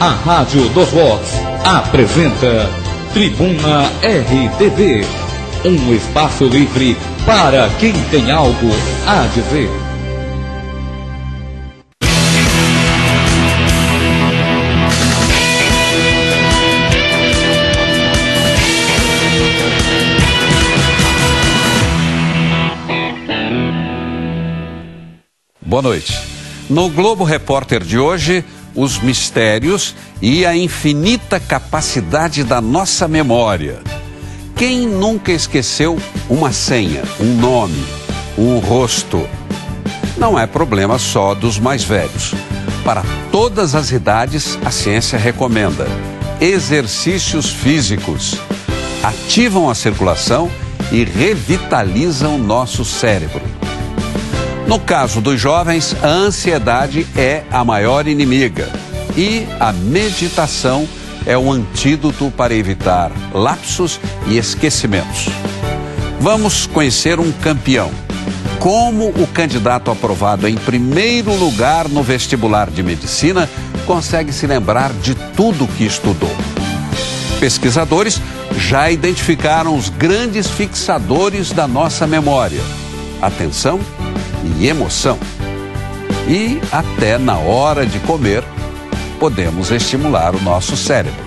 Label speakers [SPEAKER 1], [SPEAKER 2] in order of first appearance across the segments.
[SPEAKER 1] A Rádio dos Vox apresenta Tribuna RTV, um espaço livre para quem tem algo a dizer.
[SPEAKER 2] Boa noite. No Globo Repórter de hoje, os mistérios e a infinita capacidade da nossa memória. Quem nunca esqueceu uma senha, um nome, um rosto? Não é problema só dos mais velhos. Para todas as idades, a ciência recomenda exercícios físicos. Ativam a circulação e revitalizam nosso cérebro. No caso dos jovens, a ansiedade é a maior inimiga e a meditação é o antídoto para evitar lapsos e esquecimentos. Vamos conhecer um campeão. Como o candidato aprovado em primeiro lugar no vestibular de medicina consegue se lembrar de tudo que estudou. Pesquisadores já identificaram os grandes fixadores da nossa memória: atenção e emoção. E até na hora de comer, podemos estimular o nosso cérebro.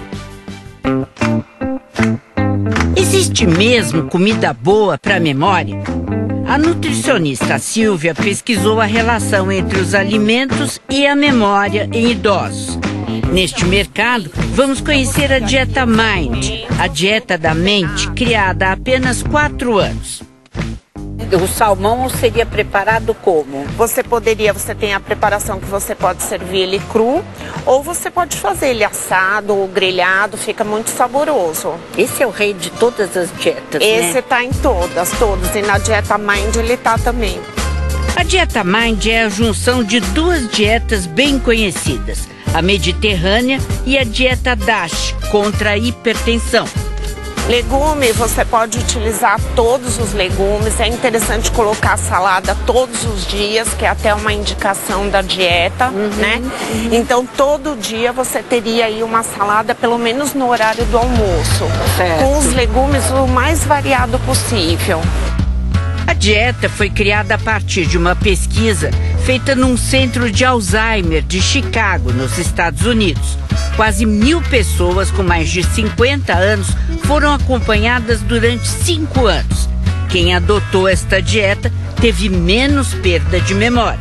[SPEAKER 3] Existe mesmo comida boa para a memória? A nutricionista Silvia pesquisou a relação entre os alimentos e a memória em idosos. Neste mercado, vamos conhecer a Dieta Mind, a dieta da mente criada há apenas 4 anos. O salmão seria preparado como?
[SPEAKER 4] Você tem a preparação que você pode servir ele cru, ou você pode fazer ele assado ou grelhado, fica muito saboroso.
[SPEAKER 3] Esse é o rei de todas as dietas,
[SPEAKER 4] Esse tá em todas, e na Dieta Mind ele tá também.
[SPEAKER 3] A Dieta Mind é a junção de 2 dietas bem conhecidas, a mediterrânea e a Dieta DASH, contra a hipertensão.
[SPEAKER 4] Legume, você pode utilizar todos os legumes, é interessante colocar salada todos os dias, que é até uma indicação da dieta, né? Então, todo dia você teria aí uma salada, pelo menos no horário do almoço, com os legumes o mais variado possível.
[SPEAKER 3] A dieta foi criada a partir de uma pesquisa feita num centro de Alzheimer de Chicago, nos Estados Unidos. Quase 1.000 pessoas com mais de 50 anos foram acompanhadas durante 5 anos. Quem adotou esta dieta teve menos perda de memória.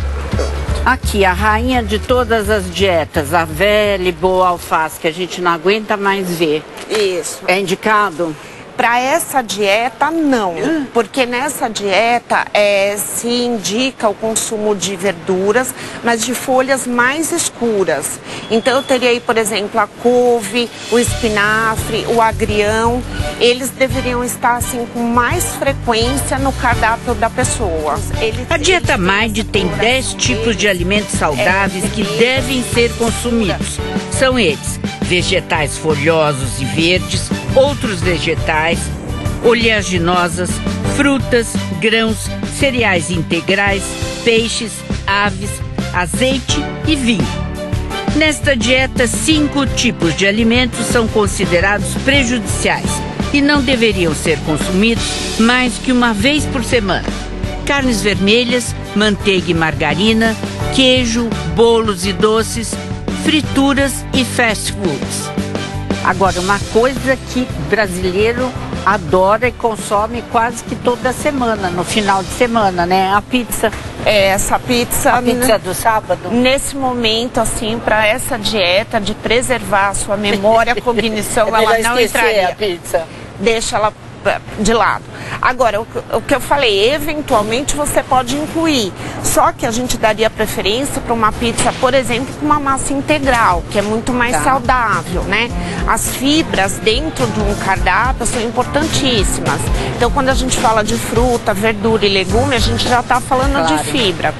[SPEAKER 3] Aqui, a rainha de todas as dietas, a velha e boa alface, que a gente não aguenta mais ver.
[SPEAKER 4] Isso.
[SPEAKER 3] É indicado?
[SPEAKER 4] Para essa dieta, não, porque nessa dieta se indica o consumo de verduras, mas de folhas mais escuras. Então eu teria aí, por exemplo, a couve, o espinafre, o agrião. Eles deveriam estar assim com mais frequência no cardápio da pessoa.
[SPEAKER 3] A Dieta Mind tem 10 tipos de alimentos saudáveis que devem ser consumidos. São eles: vegetais folhosos e verdes, outros vegetais, oleaginosas, frutas, grãos, cereais integrais, peixes, aves, azeite e vinho. Nesta dieta, 5 tipos de alimentos são considerados prejudiciais e não deveriam ser consumidos mais que uma vez por semana: carnes vermelhas, manteiga e margarina, queijo, bolos e doces, frituras e fast foods. Agora, uma coisa que brasileiro adora e consome quase que toda semana, no final de semana, né? A pizza.
[SPEAKER 4] Essa pizza...
[SPEAKER 3] A pizza do sábado.
[SPEAKER 4] Nesse momento, assim, para essa dieta de preservar a sua memória, a cognição, ela não entraria.
[SPEAKER 3] A pizza.
[SPEAKER 4] Deixa ela de lado. Agora, o que eu falei, eventualmente você pode incluir, só que a gente daria preferência para uma pizza, por exemplo, com uma massa integral, que é muito mais saudável, né? As fibras dentro de um cardápio são importantíssimas. Então, quando a gente fala de fruta, verdura e legume, a gente já está falando de fibra.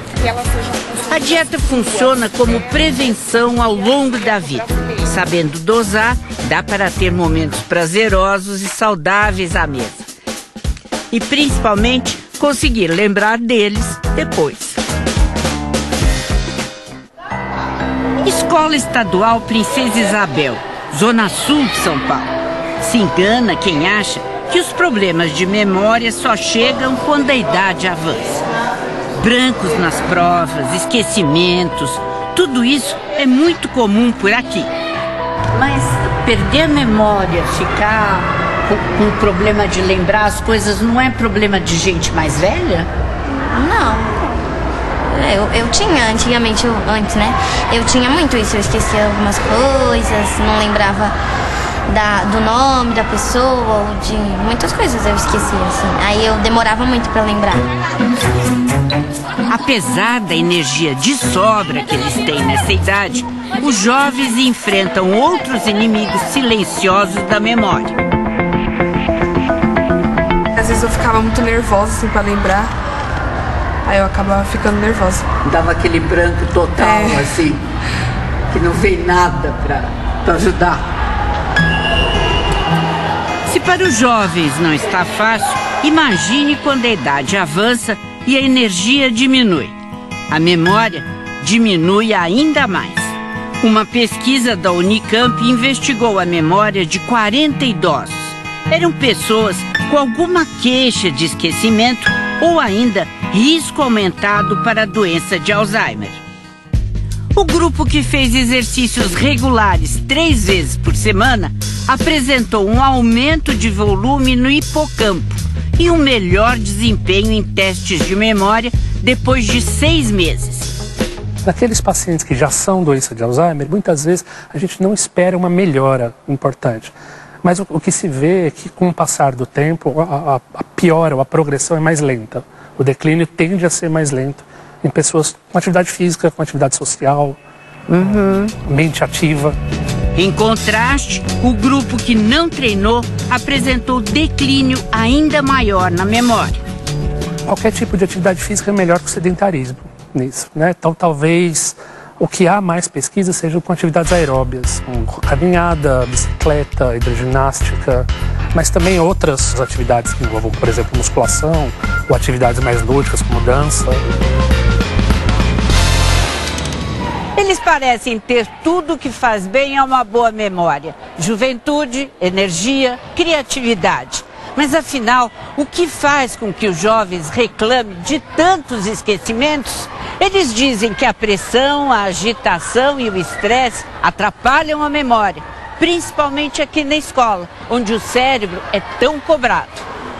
[SPEAKER 3] A dieta funciona como prevenção ao longo da vida. Sabendo dosar, dá para ter momentos prazerosos e saudáveis à mesa. E principalmente conseguir lembrar deles depois. Escola Estadual Princesa Isabel, Zona Sul de São Paulo. Se engana quem acha que os problemas de memória só chegam quando a idade avança. Brancos nas provas, esquecimentos, tudo isso é muito comum por aqui. Mas perder a memória, ficar com problema de lembrar as coisas, não é problema de gente mais velha?
[SPEAKER 5] Não. Eu tinha antigamente, antes, né? Eu tinha muito isso, eu esquecia algumas coisas, não lembrava do nome da pessoa, ou de muitas coisas eu esquecia, assim. Aí eu demorava muito para lembrar.
[SPEAKER 3] Apesar da energia de sobra que eles têm nessa idade, os jovens enfrentam outros inimigos silenciosos da memória.
[SPEAKER 6] Às vezes eu ficava muito nervosa, assim, para lembrar. Aí eu acabava ficando nervosa.
[SPEAKER 3] Dava aquele branco total, assim, que não vem nada para ajudar. Se para os jovens não está fácil, imagine quando a idade avança e a energia diminui. A memória diminui ainda mais. Uma pesquisa da Unicamp investigou a memória de 40 idosos. Eram pessoas com alguma queixa de esquecimento ou ainda risco aumentado para a doença de Alzheimer. O grupo, que fez exercícios regulares 3 vezes por semana, apresentou um aumento de volume no hipocampo e um melhor desempenho em testes de memória depois de 6 meses.
[SPEAKER 7] Naqueles pacientes que já são doença de Alzheimer, muitas vezes a gente não espera uma melhora importante. Mas o que se vê é que, com o passar do tempo, a piora ou a progressão é mais lenta. O declínio tende a ser mais lento em pessoas com atividade física, com atividade social, mente ativa.
[SPEAKER 3] Em contraste, o grupo que não treinou apresentou declínio ainda maior na memória.
[SPEAKER 7] Qualquer tipo de atividade física é melhor que o sedentarismo nisso, né? Então, talvez o que há mais pesquisa seja com atividades aeróbias, com caminhada, bicicleta, hidroginástica, mas também outras atividades que envolvam, por exemplo, musculação, ou atividades mais lúdicas, como dança.
[SPEAKER 3] Eles parecem ter tudo que faz bem a uma boa memória: juventude, energia, criatividade. Mas afinal, o que faz com que os jovens reclamem de tantos esquecimentos? Eles dizem que a pressão, a agitação e o estresse atrapalham a memória, principalmente aqui na escola, onde o cérebro é tão cobrado.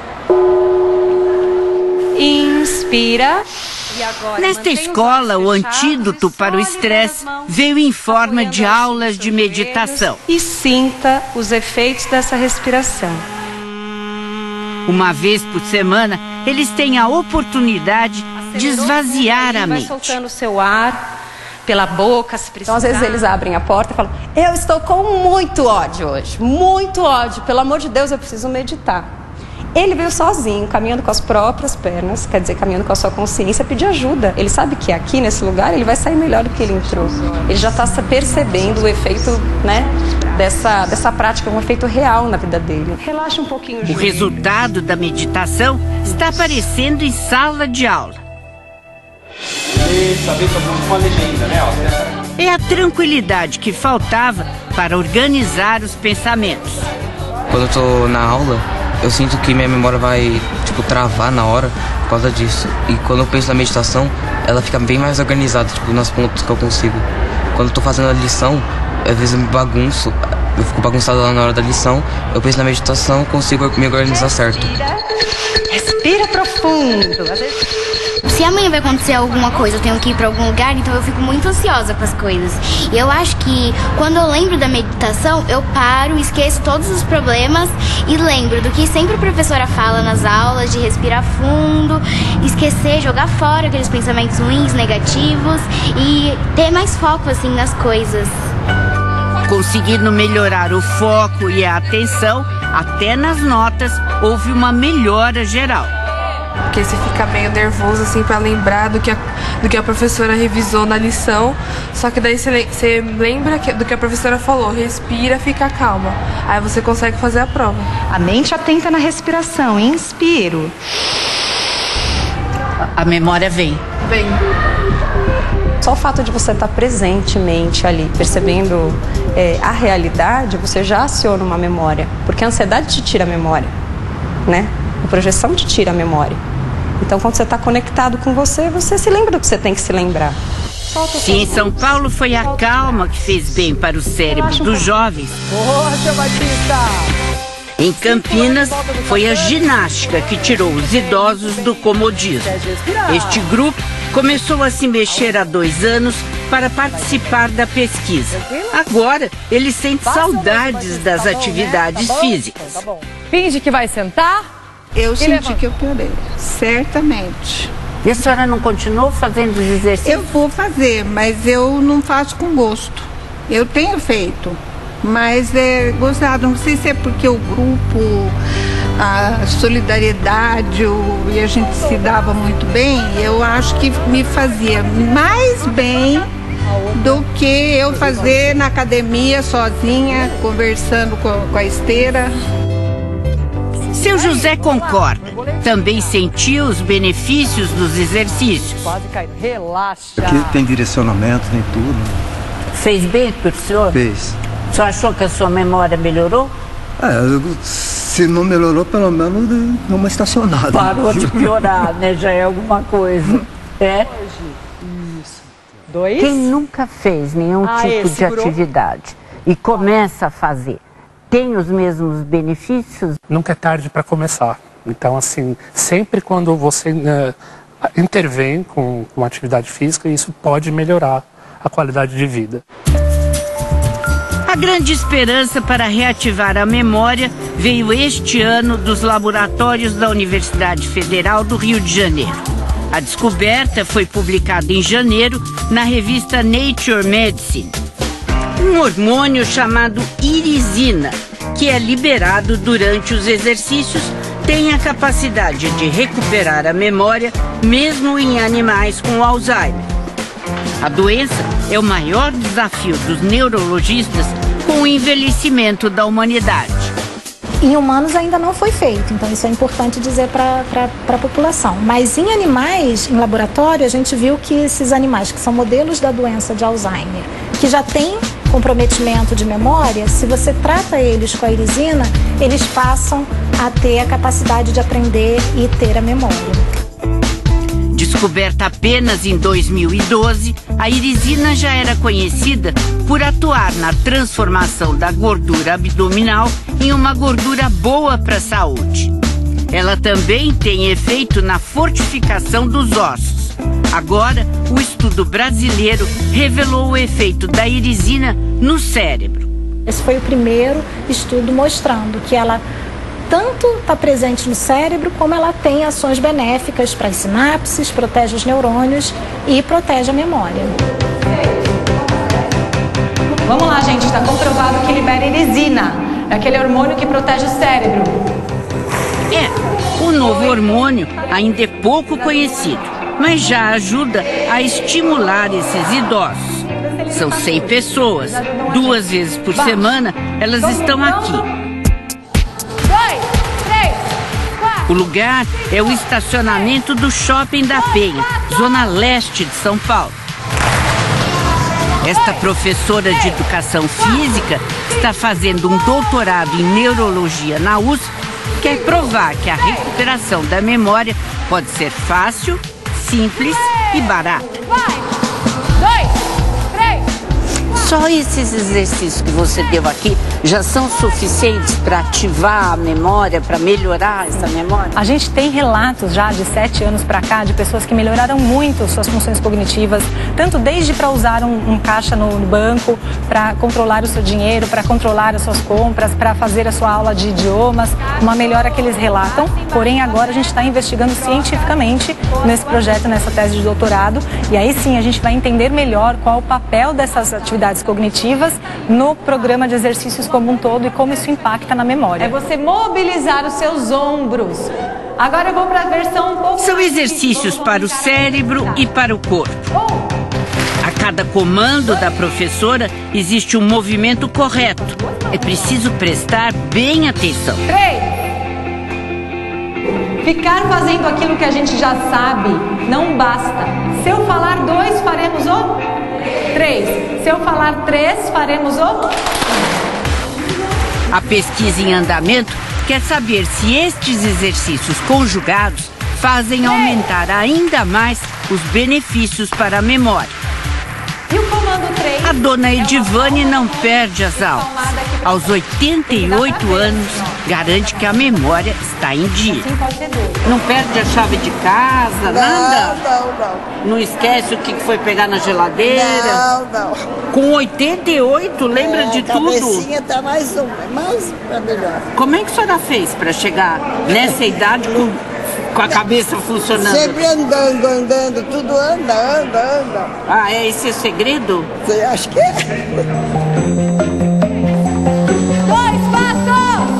[SPEAKER 8] Inspira.
[SPEAKER 3] Nesta escola, o antídoto para o estresse veio em forma de aulas de meditação.
[SPEAKER 8] E sinta os efeitos dessa respiração.
[SPEAKER 3] Uma vez por semana, eles têm a oportunidade de esvaziar a mente.
[SPEAKER 8] Vai soltando o seu ar pela boca, se precisar.
[SPEAKER 9] Então, às vezes, eles abrem a porta e falam: eu estou com muito ódio hoje, muito ódio, pelo amor de Deus, eu preciso meditar. Ele veio sozinho, caminhando com as próprias pernas, quer dizer, caminhando com a sua consciência, pedir ajuda. Ele sabe que aqui, nesse lugar, ele vai sair melhor do que ele entrou. Ele já está percebendo o efeito, né, dessa prática, um efeito real na vida dele. Relaxa um pouquinho.
[SPEAKER 3] O resultado da meditação está aparecendo em sala de aula. É a tranquilidade que faltava para organizar os pensamentos.
[SPEAKER 10] Quando eu estou na aula, eu sinto que minha memória vai, travar na hora por causa disso. E quando eu penso na meditação, ela fica bem mais organizada, nos pontos que eu consigo. Quando eu tô fazendo a lição, às vezes eu me bagunço, eu fico bagunçado lá na hora da lição, eu penso na meditação, consigo me organizar certo.
[SPEAKER 9] Respira profundo.
[SPEAKER 5] Se amanhã vai acontecer alguma coisa, eu tenho que ir para algum lugar, então eu fico muito ansiosa com as coisas. E eu acho que quando eu lembro da meditação, eu paro, esqueço todos os problemas e lembro do que sempre a professora fala nas aulas, de respirar fundo, esquecer, jogar fora aqueles pensamentos ruins, negativos e ter mais foco assim nas coisas.
[SPEAKER 3] Conseguindo melhorar o foco e a atenção, até nas notas houve uma melhora geral.
[SPEAKER 6] Porque você fica meio nervoso, assim, pra lembrar do que a professora revisou na lição. Só que daí você lembra do que a professora falou, respira, fica calma. Aí você consegue fazer a prova.
[SPEAKER 9] A mente atenta na respiração, inspiro.
[SPEAKER 3] A memória vem.
[SPEAKER 6] Vem.
[SPEAKER 9] Só o fato de você estar presentemente ali, percebendo a realidade, você já aciona uma memória. Porque a ansiedade te tira a memória, né? A projeção te tira a memória. Então, quando você está conectado com você, você se lembra do que você tem que se lembrar.
[SPEAKER 3] Se em São Paulo foi a calma que fez bem para o cérebro dos jovens,
[SPEAKER 11] Boa, seu Batista!
[SPEAKER 3] em Campinas foi a ginástica que tirou os idosos do comodismo. Este grupo começou a se mexer há 2 anos para participar da pesquisa. Agora, ele sente saudades das atividades físicas.
[SPEAKER 11] Finge que vai sentar.
[SPEAKER 12] Eu senti que eu piorei, certamente.
[SPEAKER 3] E a senhora não continuou fazendo os exercícios?
[SPEAKER 12] Eu vou fazer, mas eu não faço com gosto. Eu tenho feito, mas é gostado. Não sei se é porque o grupo, a solidariedade e a gente se dava muito bem. Eu acho que me fazia mais bem do que eu fazer na academia sozinha, conversando com a esteira.
[SPEAKER 3] Seu José concorda. Também sentiu os benefícios dos exercícios.
[SPEAKER 11] Quase caiu. Relaxa.
[SPEAKER 13] Aqui tem direcionamento, tem tudo.
[SPEAKER 3] Fez bem pro senhor?
[SPEAKER 13] Fez.
[SPEAKER 3] O senhor achou que a sua memória melhorou?
[SPEAKER 13] Se não melhorou, pelo menos deu uma estacionada.
[SPEAKER 3] Parou de piorar, né? Já é alguma coisa. É?
[SPEAKER 11] Isso. 2.
[SPEAKER 3] Quem nunca fez nenhum tipo de atividade e começa a fazer, tem os mesmos benefícios?
[SPEAKER 7] Nunca é tarde para começar. Então, assim, sempre quando você intervém com atividade física, isso pode melhorar a qualidade de vida.
[SPEAKER 3] A grande esperança para reativar a memória veio este ano dos laboratórios da Universidade Federal do Rio de Janeiro. A descoberta foi publicada em janeiro na revista Nature Medicine. Um hormônio chamado irisina, que é liberado durante os exercícios, tem a capacidade de recuperar a memória mesmo em animais com Alzheimer. A doença é o maior desafio dos neurologistas com o envelhecimento da humanidade.
[SPEAKER 14] Em humanos ainda não foi feito, então isso é importante dizer para a população. Mas em animais, em laboratório, a gente viu que esses animais que são modelos da doença de Alzheimer, que já têm comprometimento de memória, se você trata eles com a irisina, eles passam a ter a capacidade de aprender e ter a memória.
[SPEAKER 3] Descoberta apenas em 2012, a irisina já era conhecida por atuar na transformação da gordura abdominal em uma gordura boa para a saúde. Ela também tem efeito na fortificação dos ossos. Agora, o estudo brasileiro revelou o efeito da irisina no cérebro.
[SPEAKER 14] Esse foi o primeiro estudo mostrando que ela tanto está presente no cérebro, como ela tem ações benéficas para as sinapses, protege os neurônios e protege a memória.
[SPEAKER 8] Vamos lá, gente, está comprovado que libera irisina, aquele hormônio que protege o cérebro.
[SPEAKER 3] O novo hormônio ainda é pouco conhecido, mas já ajuda a estimular esses idosos. São 100 pessoas, 2 vezes por semana elas estão aqui. O lugar é o estacionamento do Shopping da Penha, zona leste de São Paulo. Esta professora de educação física está fazendo um doutorado em neurologia na USP, quer provar que a recuperação da memória pode ser fácil, simples e barata. Só esses exercícios que você deu aqui já são suficientes para ativar a memória, para melhorar essa memória?
[SPEAKER 8] A gente tem relatos já de 7 anos para cá de pessoas que melhoraram muito suas funções cognitivas, tanto desde para usar um caixa no banco, para controlar o seu dinheiro, para controlar as suas compras, para fazer a sua aula de idiomas, uma melhora que eles relatam. Porém, agora a gente está investigando cientificamente nesse projeto, nessa tese de doutorado, e aí sim a gente vai entender melhor qual o papel dessas atividades cognitivas no programa de exercícios como um todo e como isso impacta na memória. É você mobilizar os seus ombros. Agora eu vou para a versão um pouco...
[SPEAKER 3] São exercícios para o cérebro e para o corpo. A cada comando da professora existe um movimento correto. É preciso prestar bem atenção.
[SPEAKER 8] 3. Ficar fazendo aquilo que a gente já sabe não basta. Se eu falar 2, faremos o Se eu falar 3, faremos o...
[SPEAKER 3] A pesquisa em andamento quer saber se estes exercícios conjugados fazem aumentar ainda mais os benefícios para a memória.
[SPEAKER 8] E o comando 3?
[SPEAKER 3] A dona Edivane não perde as aulas. Aos 88 anos, garante que a memória está em dia. Não perde a chave de casa, nada?
[SPEAKER 15] Não.
[SPEAKER 3] Não esquece o que foi pegar na geladeira?
[SPEAKER 15] Não.
[SPEAKER 3] Com 88, lembra de tudo?
[SPEAKER 15] A cabecinha tá mais pra melhor.
[SPEAKER 3] Como é que a senhora fez para chegar nessa idade com a cabeça funcionando?
[SPEAKER 15] Sempre andando, tudo anda.
[SPEAKER 3] Ah, é esse o segredo?
[SPEAKER 15] Você acha que é?
[SPEAKER 8] 2 passos!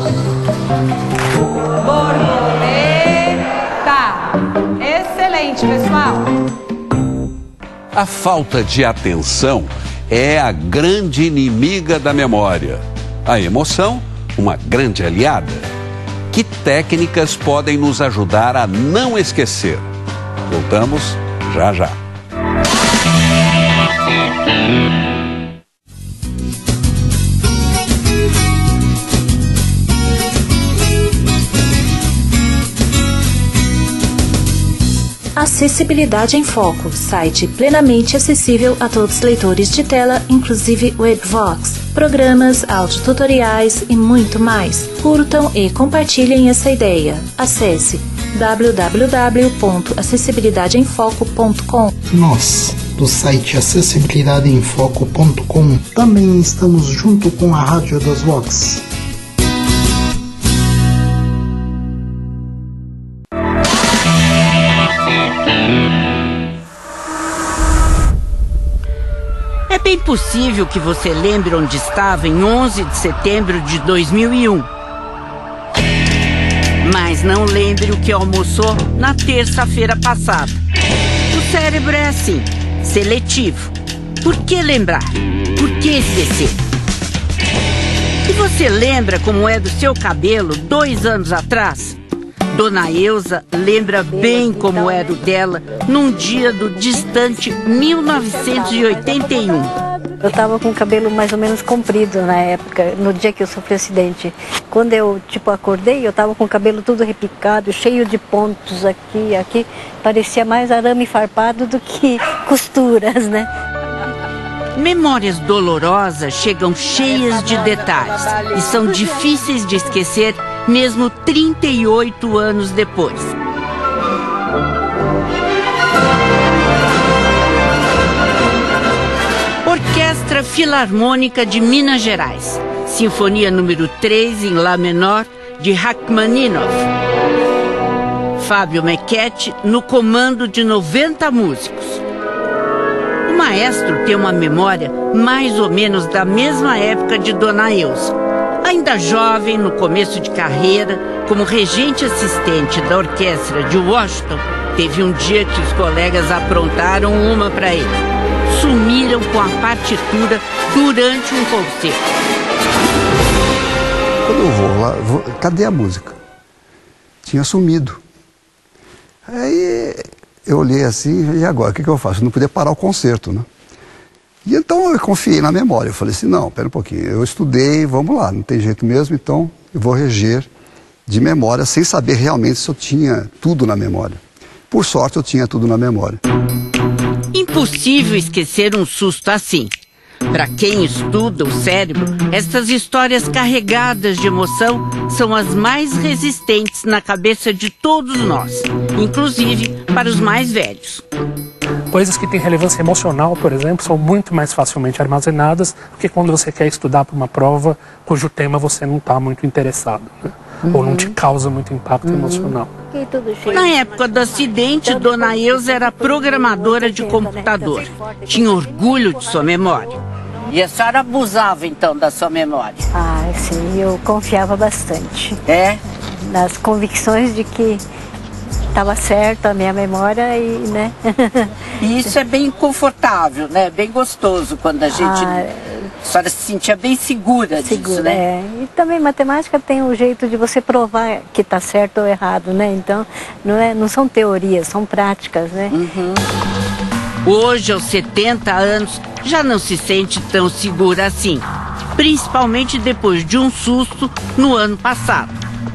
[SPEAKER 8] Borboleta! Excelente, pessoal!
[SPEAKER 2] A falta de atenção é a grande inimiga da memória. A emoção, uma grande aliada. Que técnicas podem nos ajudar a não esquecer? Voltamos já já.
[SPEAKER 16] Acessibilidade em Foco, site plenamente acessível a todos os leitores de tela, inclusive Webvox, programas, audiotutoriais e muito mais. Curtam e compartilhem essa ideia. Acesse www.acessibilidadeemfoco.com.
[SPEAKER 17] Nós, do site acessibilidadeemfoco.com, também estamos junto com a Rádio das Vox.
[SPEAKER 3] É bem possível que você lembre onde estava em 11 de setembro de 2001. Mas não lembre o que almoçou na terça-feira passada. O cérebro é assim, seletivo. Por que lembrar? Por que esquecer? E você lembra como é do seu cabelo 2 anos atrás? Dona Eusa lembra bem como era o dela num dia do distante 1981.
[SPEAKER 18] Eu estava com o cabelo mais ou menos comprido na época, no dia que eu sofri acidente. Quando eu, acordei, eu estava com o cabelo tudo repicado, cheio de pontos aqui. Parecia mais arame farpado do que costuras, né?
[SPEAKER 3] Memórias dolorosas chegam cheias de detalhes e são difíceis de esquecer mesmo 38 anos depois. Orquestra Filarmônica de Minas Gerais, Sinfonia número 3 em Lá menor de Rachmaninoff. Fábio Mequete no comando de 90 músicos. O maestro tem uma memória mais ou menos da mesma época de Dona Eusa. Ainda jovem, no começo de carreira, como regente assistente da orquestra de Washington, teve um dia que os colegas aprontaram uma para ele. Sumiram com a partitura durante um concerto.
[SPEAKER 13] Quando eu vou lá, cadê a música? Tinha sumido. Aí eu olhei assim, e agora? O que eu faço? Eu não podia parar o concerto, né? E então eu confiei na memória. Eu falei assim, não, pera um pouquinho, eu estudei, vamos lá, não tem jeito mesmo, então eu vou reger de memória, sem saber realmente se eu tinha tudo na memória. Por sorte, eu tinha tudo na memória.
[SPEAKER 3] Impossível esquecer um susto assim. Para quem estuda o cérebro, estas histórias carregadas de emoção são as mais resistentes na cabeça de todos nós, inclusive para os mais velhos.
[SPEAKER 7] Coisas que têm relevância emocional, por exemplo, são muito mais facilmente armazenadas do que quando você quer estudar para uma prova cujo tema você não está muito interessado, né? Ou não te causa muito impacto emocional.
[SPEAKER 3] Na época do acidente, Dona Eusa era programadora de computador. Tinha orgulho de sua memória. E a senhora abusava, então, da sua memória?
[SPEAKER 18] Ah, sim, eu confiava bastante.
[SPEAKER 3] É?
[SPEAKER 18] Nas convicções de que estava certo a minha memória e, né?
[SPEAKER 3] E isso é bem confortável, né? Bem gostoso quando a gente... A senhora se sentia bem segura disso, né?
[SPEAKER 18] É. E também matemática tem um jeito de você provar que está certo ou errado, né? Então, não são teorias, são práticas, né?
[SPEAKER 3] Hoje, aos 70 anos, já não se sente tão segura assim, principalmente depois de um susto no ano passado.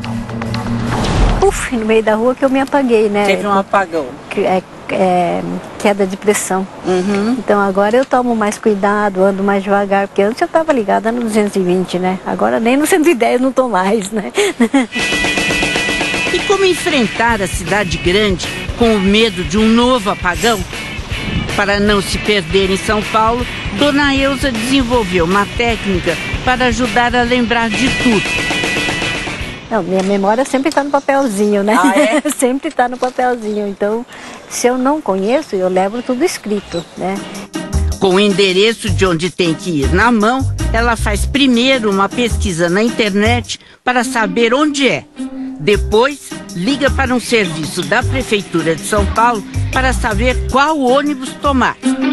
[SPEAKER 18] No meio da rua que eu me apaguei, né?
[SPEAKER 3] Teve um apagão.
[SPEAKER 18] Queda de pressão. Então agora eu tomo mais cuidado, ando mais devagar, porque antes eu estava ligada no 220, né? Agora nem no 110 não tô mais, né?
[SPEAKER 3] E como enfrentar a cidade grande com o medo de um novo apagão? Para não se perder em São Paulo, Dona Eusa desenvolveu uma técnica para ajudar a lembrar de tudo.
[SPEAKER 18] Não, minha memória sempre está no papelzinho, né?
[SPEAKER 3] Ah, é?
[SPEAKER 18] Sempre está no papelzinho. Então, se eu não conheço, eu levo tudo escrito, né?
[SPEAKER 3] Com o endereço de onde tem que ir na mão, ela faz primeiro uma pesquisa na internet para saber onde é. Depois, liga para um serviço da Prefeitura de São Paulo para saber qual ônibus tomar.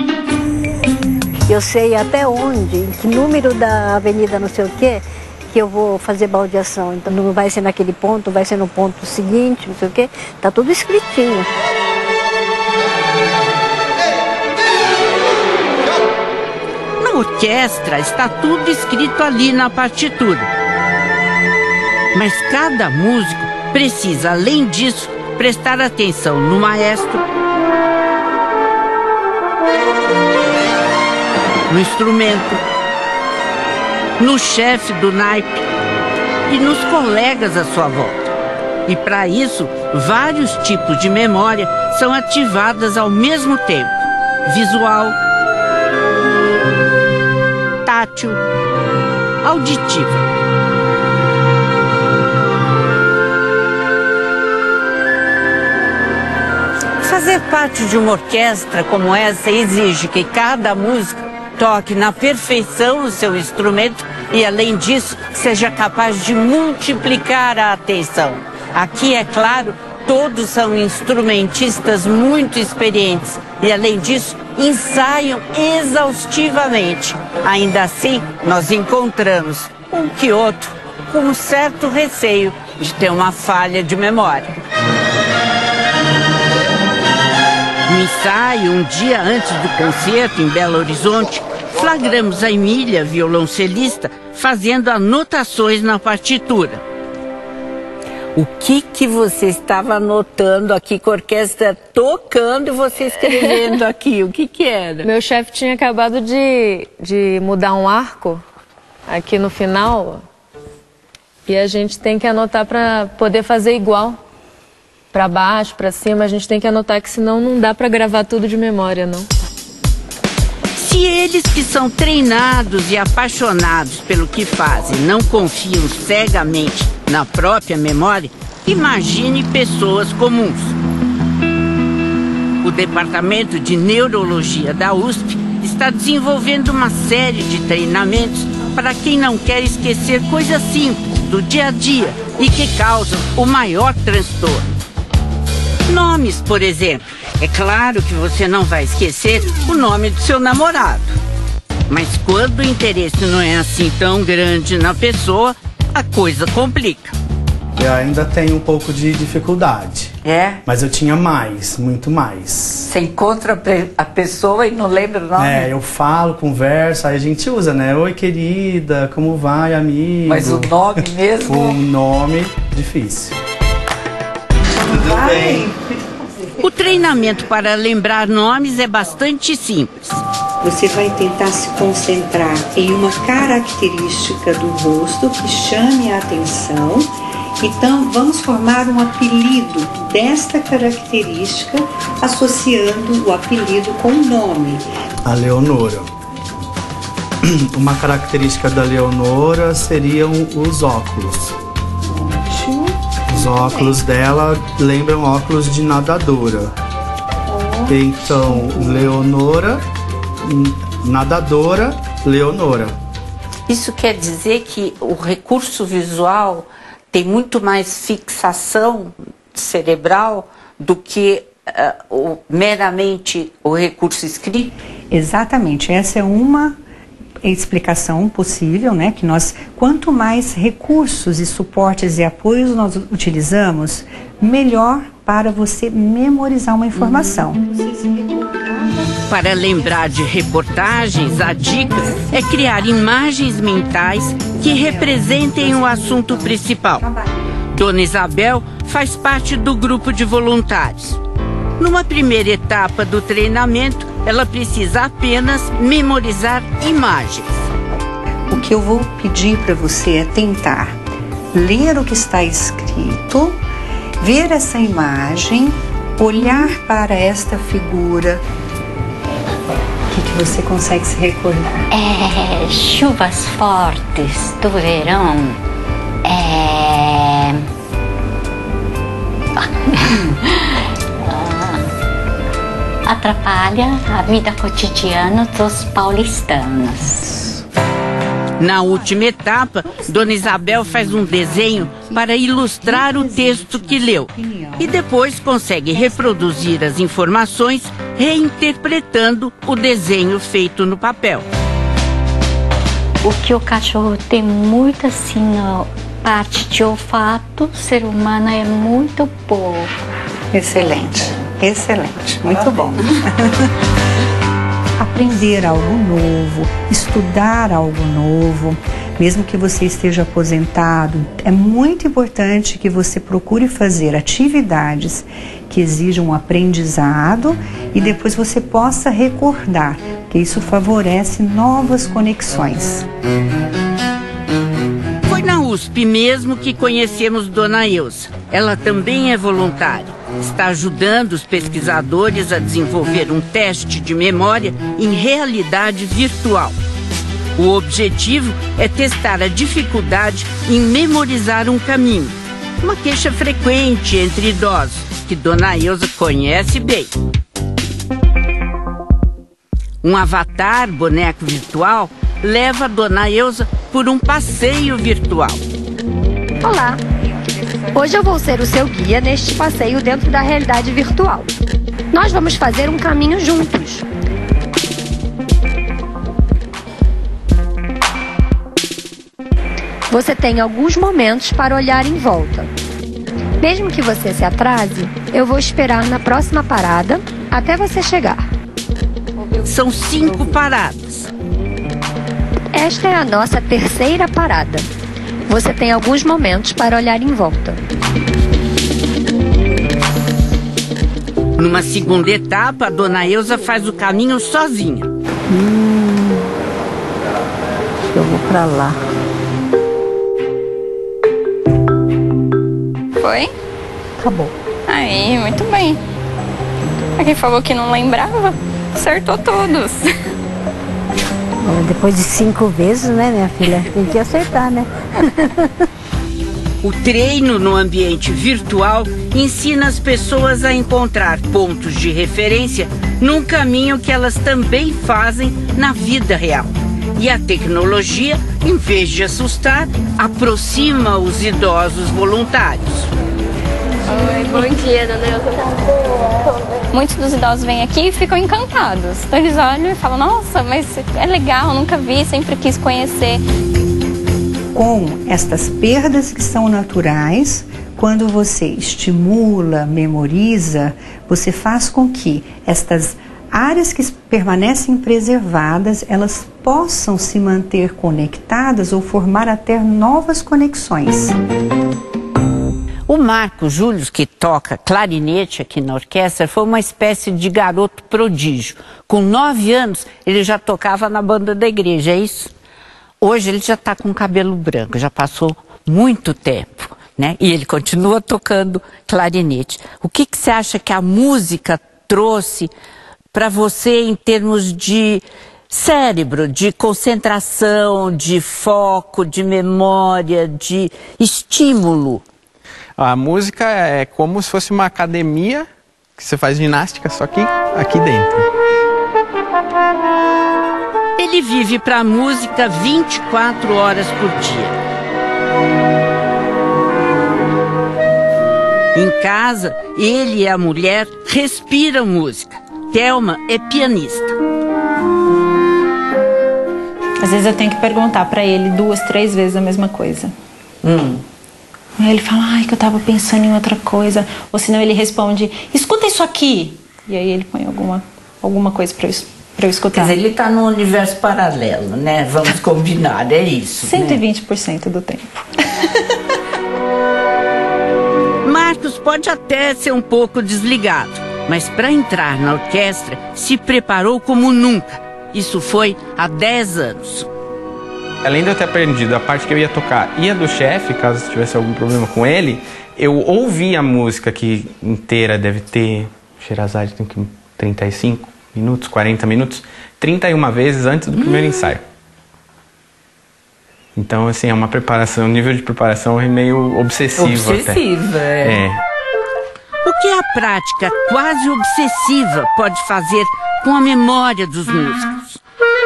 [SPEAKER 18] Eu sei até onde, em que número da avenida não sei o quê, que eu vou fazer baldeação. Então não vai ser naquele ponto, vai ser no ponto seguinte, não sei o quê. Tá tudo escritinho.
[SPEAKER 3] Na orquestra está tudo escrito ali na partitura. Mas cada músico precisa, além disso, prestar atenção no maestro, no instrumento, no chefe do naipe e nos colegas à sua volta. E para isso, vários tipos de memória são ativadas ao mesmo tempo: visual, tátil, auditiva. Fazer parte de uma orquestra como essa exige que cada música toque na perfeição o seu instrumento e, além disso, seja capaz de multiplicar a atenção. Aqui, é claro, todos são instrumentistas muito experientes e, além disso, ensaiam exaustivamente. Ainda assim, nós encontramos um que outro com um certo receio de ter uma falha de memória. No ensaio, um dia antes do concerto em Belo Horizonte, flagramos a Emília, violoncelista, fazendo anotações na partitura. O que você estava anotando aqui com a orquestra tocando e você escrevendo aqui? O que era?
[SPEAKER 6] Meu chefe tinha acabado de mudar um arco aqui no final e a gente tem que anotar para poder fazer igual. Para baixo, para cima, a gente tem que anotar, que senão não dá para gravar tudo de memória, não.
[SPEAKER 3] Se eles que são treinados e apaixonados pelo que fazem não confiam cegamente na própria memória, imagine pessoas comuns. O Departamento de Neurologia da USP está desenvolvendo uma série de treinamentos para quem não quer esquecer coisas simples do dia a dia e que causam o maior transtorno. Nomes, por exemplo. É claro que você não vai esquecer o nome do seu namorado. Mas quando o interesse não é assim tão grande na pessoa, a coisa complica.
[SPEAKER 19] Eu ainda tenho um pouco de dificuldade.
[SPEAKER 3] É?
[SPEAKER 19] Mas eu tinha mais, muito mais.
[SPEAKER 3] Você encontra a pessoa e não lembra o nome?
[SPEAKER 19] É, eu falo, converso, aí a gente usa, né? Oi, querida, como vai, amigo?
[SPEAKER 3] Mas o nome mesmo?
[SPEAKER 19] O nome, difícil. Tudo bem?
[SPEAKER 3] O treinamento para lembrar nomes é bastante simples.
[SPEAKER 20] Você vai tentar se concentrar em uma característica do rosto que chame a atenção. Então, vamos formar um apelido desta característica, associando o apelido com o nome.
[SPEAKER 19] A Leonora. Uma característica da Leonora seriam os óculos. Os óculos dela lembram óculos de nadadora. Então, Leonora, nadadora, Leonora.
[SPEAKER 3] Isso quer dizer que o recurso visual tem muito mais fixação cerebral do que meramente o recurso escrito?
[SPEAKER 20] Exatamente, essa é uma explicação possível, né? Que nós, quanto mais recursos e suportes e apoios nós utilizamos, melhor para você memorizar uma informação. Você se recordava
[SPEAKER 3] Para lembrar de reportagens, a dica é criar imagens mentais que representem o assunto principal. Dona Isabel faz parte do grupo de voluntários. Numa primeira etapa do treinamento, ela precisa apenas memorizar imagens.
[SPEAKER 20] O que eu vou pedir para você é tentar ler o que está escrito, ver essa imagem, olhar para esta figura. O que você consegue se recordar?
[SPEAKER 18] Chuvas fortes do verão. Atrapalha a vida cotidiana dos paulistanos.
[SPEAKER 3] Na última etapa, Dona Isabel faz um desenho para ilustrar o texto que leu e depois consegue reproduzir as informações reinterpretando o desenho feito no papel.
[SPEAKER 18] O que o cachorro tem muito assim, parte de olfato, o ser humano é muito pouco.
[SPEAKER 20] Excelente, excelente, muito bom. Aprender algo novo, estudar algo novo, mesmo que você esteja aposentado, é muito importante que você procure fazer atividades que exijam um aprendizado e depois você possa recordar, que isso favorece novas conexões.
[SPEAKER 3] Foi na USP mesmo que conhecemos Dona Elza. Ela também é voluntária. Está ajudando os pesquisadores a desenvolver um teste de memória em realidade virtual. O objetivo é testar a dificuldade em memorizar um caminho, uma queixa frequente entre idosos, que Dona Elza conhece bem. Um avatar boneco virtual leva a Dona Elza por um passeio virtual.
[SPEAKER 21] Olá! Hoje eu vou ser o seu guia neste passeio dentro da realidade virtual. Nós vamos fazer um caminho juntos. Você tem alguns momentos para olhar em volta. Mesmo que você se atrase, eu vou esperar na próxima parada até você chegar.
[SPEAKER 3] São 5 paradas.
[SPEAKER 21] Esta é a nossa terceira parada. Você tem alguns momentos para olhar em volta.
[SPEAKER 3] Numa segunda etapa, a Dona Elza faz o caminho sozinha.
[SPEAKER 18] Eu vou pra lá.
[SPEAKER 22] Foi?
[SPEAKER 18] Acabou.
[SPEAKER 22] Aí, muito bem. A quem falou que não lembrava, acertou todos.
[SPEAKER 18] Depois de 5 vezes, né, minha filha? Tem que acertar, né?
[SPEAKER 3] O treino no ambiente virtual ensina as pessoas a encontrar pontos de referência num caminho que elas também fazem na vida real. E a tecnologia, em vez de assustar, aproxima os idosos voluntários.
[SPEAKER 22] Oi, bom dia, Dona Elza. Muitos dos idosos vêm aqui e ficam encantados. Então eles olham e falam, nossa, mas é legal, nunca vi, sempre quis conhecer.
[SPEAKER 20] Com estas perdas que são naturais, quando você estimula, memoriza, você faz com que estas áreas que permanecem preservadas, elas possam se manter conectadas ou formar até novas conexões.
[SPEAKER 3] O Marco Júlio, que toca clarinete aqui na orquestra, foi uma espécie de garoto prodígio. Com 9 anos, ele já tocava na banda da igreja, é isso? Hoje ele já está com cabelo branco, já passou muito tempo, né? E ele continua tocando clarinete. O que você acha que a música trouxe para você em termos de cérebro, de concentração, de foco, de memória, de estímulo?
[SPEAKER 23] A música é como se fosse uma academia que você faz ginástica, só que aqui dentro.
[SPEAKER 3] Ele vive para a música 24 horas por dia. Em casa, ele e a mulher respiram música. Thelma é pianista.
[SPEAKER 24] Às vezes eu tenho que perguntar para ele 2, 3 vezes a mesma coisa. Aí ele fala, ai, que eu tava pensando em outra coisa. Ou senão ele responde, escuta isso aqui. E aí ele põe alguma alguma coisa para eu escutar.
[SPEAKER 3] Quer dizer, ele está num universo paralelo, né? Vamos combinar, é isso.
[SPEAKER 24] 120% do tempo.
[SPEAKER 3] Marcos pode até ser um pouco desligado, mas para entrar na orquestra se preparou como nunca. Isso foi há 10 anos.
[SPEAKER 23] Além de eu ter aprendido a parte que eu ia tocar e a do chefe, caso tivesse algum problema com ele, eu ouvi a música que inteira deve ter, Sherazade tem que 35 minutos, 40 minutos, 31 vezes antes do primeiro ensaio. Então, assim, é uma preparação, um nível de preparação é meio obsessivo.
[SPEAKER 3] Obsessiva,
[SPEAKER 23] até.
[SPEAKER 3] O que a prática quase obsessiva pode fazer com a memória dos músicos?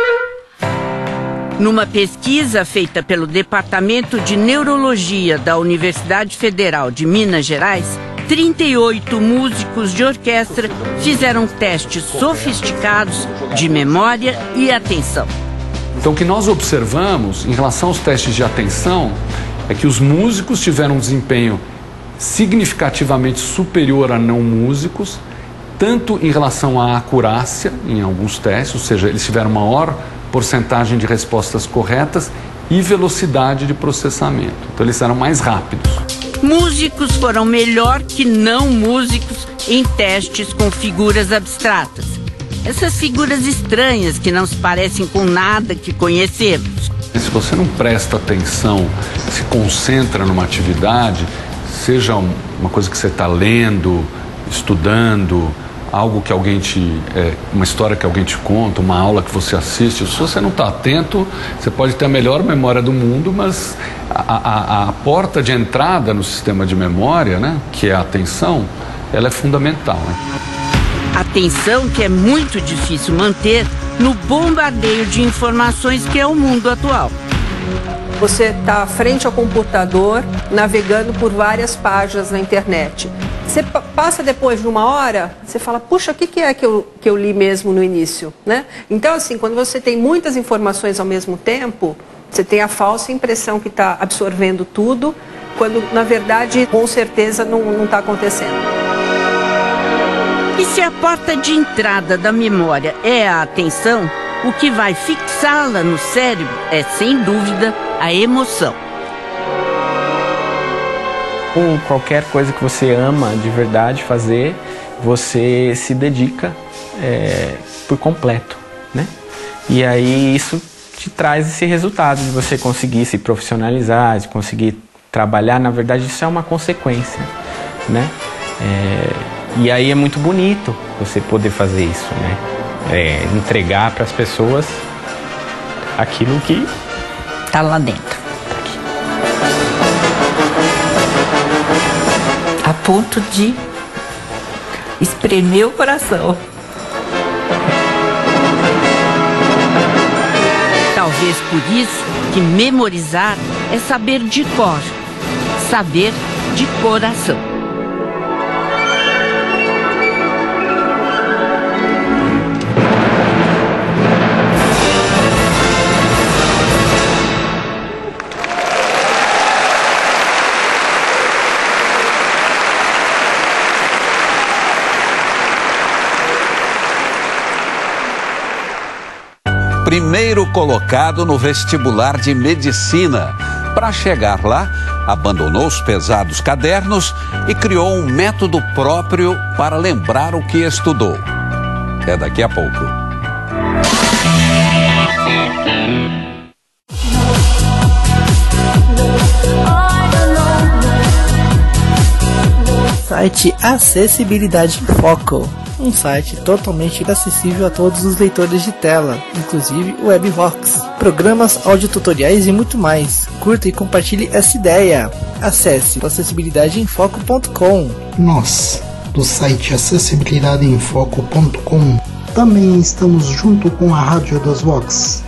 [SPEAKER 3] Numa pesquisa feita pelo Departamento de Neurologia da Universidade Federal de Minas Gerais, 38 músicos de orquestra fizeram testes sofisticados de memória e atenção.
[SPEAKER 1] Então, o que nós observamos em relação aos testes de atenção é que os músicos tiveram um desempenho significativamente superior a não músicos, tanto em relação à acurácia em alguns testes, ou seja, eles tiveram maior porcentagem de respostas corretas e velocidade de processamento. Então, eles eram mais rápidos.
[SPEAKER 3] Músicos foram melhor que não músicos em testes com figuras abstratas. Essas figuras estranhas que não se parecem com nada que conhecemos.
[SPEAKER 1] Se você não presta atenção, se concentra numa atividade, seja uma coisa que você está lendo, estudando, algo que alguém uma história que alguém te conta, uma aula que você assiste, se você não está atento, você pode ter a melhor memória do mundo, mas a porta de entrada no sistema de memória, né, que é a atenção, ela é fundamental, né?
[SPEAKER 3] Atenção que é muito difícil manter no bombardeio de informações que é o mundo atual.
[SPEAKER 4] Você está frente ao computador, navegando por várias páginas na internet. Você passa depois de uma hora, você fala, puxa, o que é que eu li mesmo no início, né? Então, assim, quando você tem muitas informações ao mesmo tempo, você tem a falsa impressão que está absorvendo tudo, quando, na verdade, com certeza não está acontecendo.
[SPEAKER 3] E se a porta de entrada da memória é a atenção, o que vai fixá-la no cérebro é, sem dúvida, a emoção.
[SPEAKER 23] Com qualquer coisa que você ama de verdade fazer, você se dedica por completo, né? E aí isso te traz esse resultado de você conseguir se profissionalizar, de conseguir trabalhar. Na verdade, isso é uma consequência, né? E aí é muito bonito você poder fazer isso, né? Entregar para as pessoas aquilo que
[SPEAKER 3] está lá dentro. A ponto de espremer o coração. Talvez por isso que memorizar é saber de cor, saber de coração.
[SPEAKER 2] Primeiro colocado no vestibular de medicina. Para chegar lá, abandonou os pesados cadernos e criou um método próprio para lembrar o que estudou. É daqui a pouco.
[SPEAKER 5] Site Acessibilidade em Foco. Um site totalmente acessível a todos os leitores de tela, inclusive o WebVox, programas, audiotutoriais e muito mais. Curta e compartilhe essa ideia. Acesse acessibilidadeemfoco.com.
[SPEAKER 17] Nós, do site acessibilidadeemfoco.com, também estamos junto com a Rádio das Vox.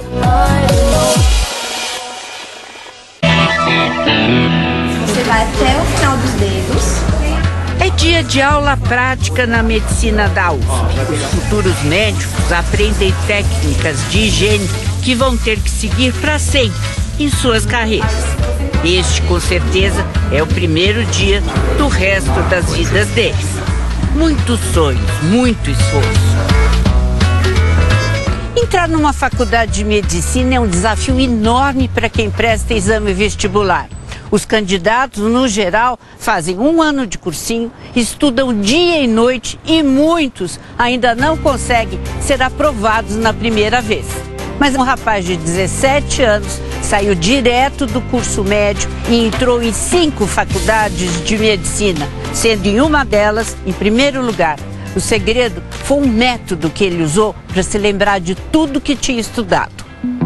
[SPEAKER 21] Você vai até o final dos dedos.
[SPEAKER 3] É dia de aula prática na medicina da USP. Os futuros médicos aprendem técnicas de higiene que vão ter que seguir para sempre em suas carreiras. Este, com certeza, é o primeiro dia do resto das vidas deles. Muitos sonhos, muito esforço. Entrar numa faculdade de medicina é um desafio enorme para quem presta exame vestibular. Os candidatos, no geral, fazem 1 ano de cursinho, estudam dia e noite e muitos ainda não conseguem ser aprovados na primeira vez. Mas um rapaz de 17 anos saiu direto do curso médio e entrou em 5 faculdades de medicina, sendo em uma delas, em primeiro lugar. O segredo foi um método que ele usou para se lembrar de tudo que tinha estudado.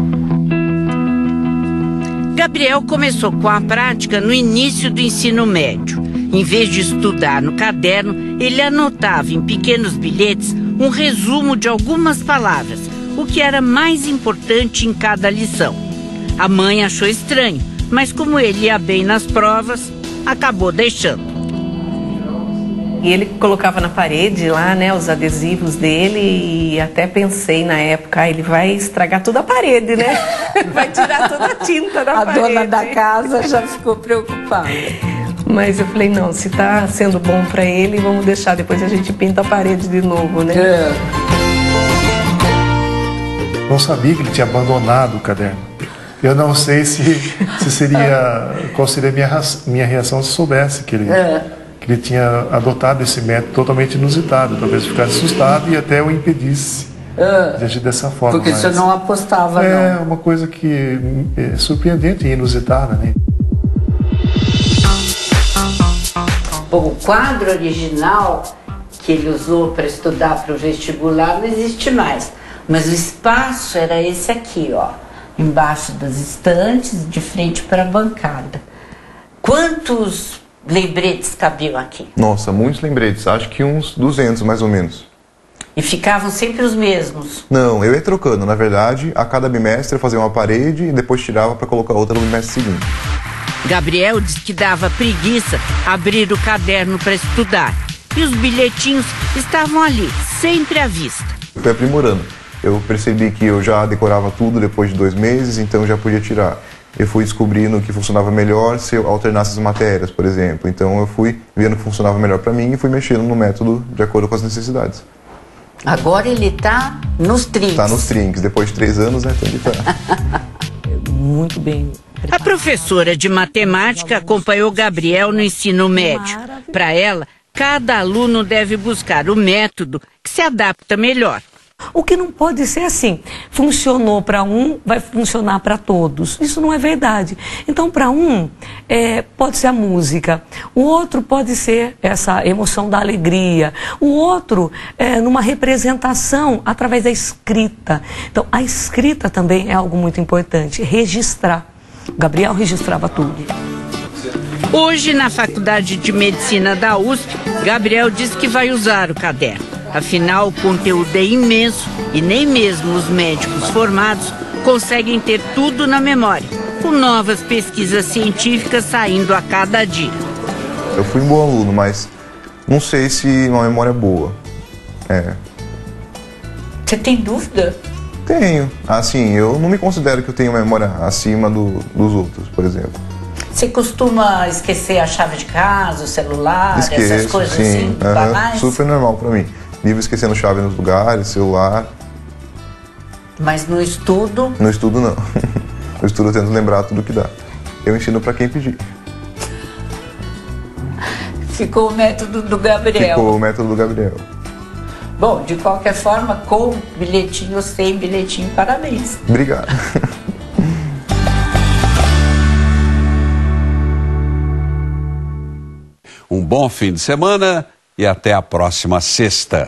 [SPEAKER 3] Gabriel começou com a prática no início do ensino médio. Em vez de estudar no caderno, ele anotava em pequenos bilhetes um resumo de algumas palavras, o que era mais importante em cada lição. A mãe achou estranho, mas como ele ia bem nas provas, acabou deixando.
[SPEAKER 9] E ele colocava na parede lá, né, os adesivos dele, e até pensei na época, ele vai estragar toda a parede, né? Vai tirar toda a tinta da parede.
[SPEAKER 4] A dona da casa já ficou preocupada.
[SPEAKER 9] Mas eu falei, não, se tá sendo bom pra ele, vamos deixar, depois a gente pinta a parede de novo, né?
[SPEAKER 10] Não sabia que ele tinha abandonado o caderno. Eu não sei qual seria a minha reação se soubesse que ele tinha adotado esse método totalmente inusitado. Talvez eu ficasse assustado e até o impedisse de agir dessa forma.
[SPEAKER 3] Porque você não apostava, não.
[SPEAKER 10] É uma coisa que é surpreendente e inusitada, né?
[SPEAKER 3] Bom, o quadro original que ele usou para estudar para o vestibular não existe mais. Mas o espaço era esse aqui, ó. Embaixo das estantes, de frente para a bancada. Quantos lembretes cabiam aqui?
[SPEAKER 11] Nossa, muitos lembretes. Acho que uns 200, mais ou menos.
[SPEAKER 3] E ficavam sempre os mesmos?
[SPEAKER 11] Não, eu ia trocando. Na verdade, a cada bimestre eu fazia uma parede e depois tirava para colocar outra no bimestre seguinte.
[SPEAKER 3] Gabriel disse que dava preguiça abrir o caderno para estudar. E os bilhetinhos estavam ali, sempre à vista.
[SPEAKER 11] Fui aprimorando. Eu percebi que eu já decorava tudo depois de 2 meses, então eu já podia tirar. Eu fui descobrindo que funcionava melhor se eu alternasse as matérias, por exemplo. Então eu fui vendo que funcionava melhor para mim e fui mexendo no método de acordo com as necessidades.
[SPEAKER 3] Agora ele tá nos trinques.
[SPEAKER 11] Está nos trinques. Depois de 3 anos, né, tem que estar.
[SPEAKER 9] Muito bem.
[SPEAKER 3] A professora de matemática acompanhou Gabriel no ensino médio. Para ela, cada aluno deve buscar o método que se adapta melhor.
[SPEAKER 9] O que não pode ser assim, funcionou para um, vai funcionar para todos. Isso não é verdade. Então, para um, pode ser a música. O outro pode ser essa emoção da alegria. O outro, numa representação através da escrita. Então, a escrita também é algo muito importante. Registrar. O Gabriel registrava tudo.
[SPEAKER 3] Hoje, na Faculdade de Medicina da USP, Gabriel diz que vai usar o caderno. Afinal, o conteúdo é imenso e nem mesmo os médicos formados conseguem ter tudo na memória, com novas pesquisas científicas saindo a cada dia.
[SPEAKER 11] Eu fui um bom aluno, mas não sei se uma memória boa.
[SPEAKER 3] Você tem dúvida?
[SPEAKER 11] Tenho. Assim, eu não me considero que eu tenho uma memória acima dos outros, por exemplo.
[SPEAKER 3] Você costuma esquecer a chave de casa, o celular, essas coisas
[SPEAKER 11] sim.
[SPEAKER 3] assim? Banais?
[SPEAKER 11] Super normal pra mim. Vivo esquecendo chave nos lugares, celular.
[SPEAKER 3] Mas no estudo?
[SPEAKER 11] No estudo não. No estudo eu tento lembrar tudo que dá. Eu ensino pra quem pedir.
[SPEAKER 3] Ficou o método do Gabriel.
[SPEAKER 11] Ficou o método do Gabriel.
[SPEAKER 3] Bom, de qualquer forma, com bilhetinho ou sem bilhetinho, parabéns.
[SPEAKER 11] Obrigado.
[SPEAKER 2] Um bom fim de semana e até a próxima sexta.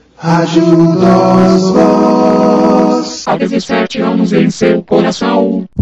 [SPEAKER 12] Rádio das Vozes. Há 17 anos em seu coração.